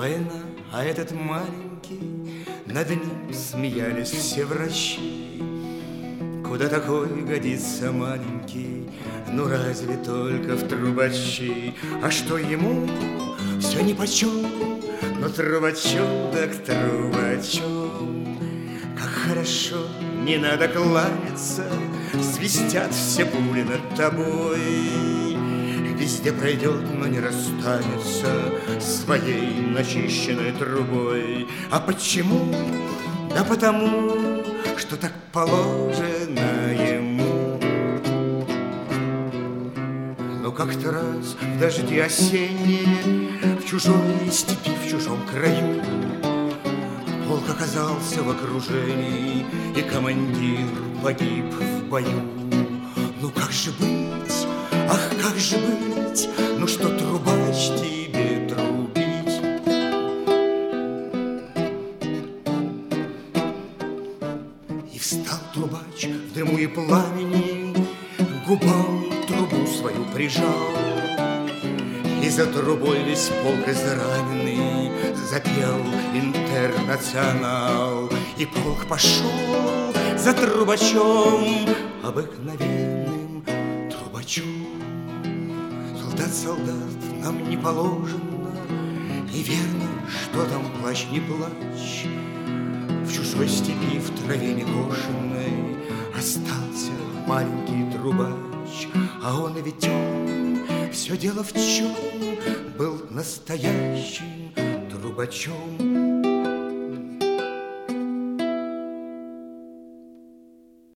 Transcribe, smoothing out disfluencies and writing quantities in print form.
война, а этот маленький, над ним смеялись все врачи. Куда такой годится маленький? Ну разве только в трубачи. А что ему? Все нипочем. Но трубачом, так трубачом. Как хорошо, не надо кланяться, свистят все пули над тобой. Везде пройдет, но не расстанется своей начищенной трубой. А почему? Да потому, что так положено ему. Но как-то раз в дожди осенние, в чужой степи, в чужом краю, полк оказался в окружении, и командир погиб в бою. Ну как же быть? Ах, как же быть? Ну что, трубач, тебе трубить? И встал трубач в дыму и пламени, к губам трубу свою прижал. И за трубой весь полк израненный запел «Интернационал». И полк пошел за трубачом, обыкновенным трубачом. Солдат, солдат, нам не положено, и верно, что там плачь, не плачь. В чужой степи, в траве некошенной остался маленький трубач. А он ведь он, все дело в чем, был настоящим трубачом.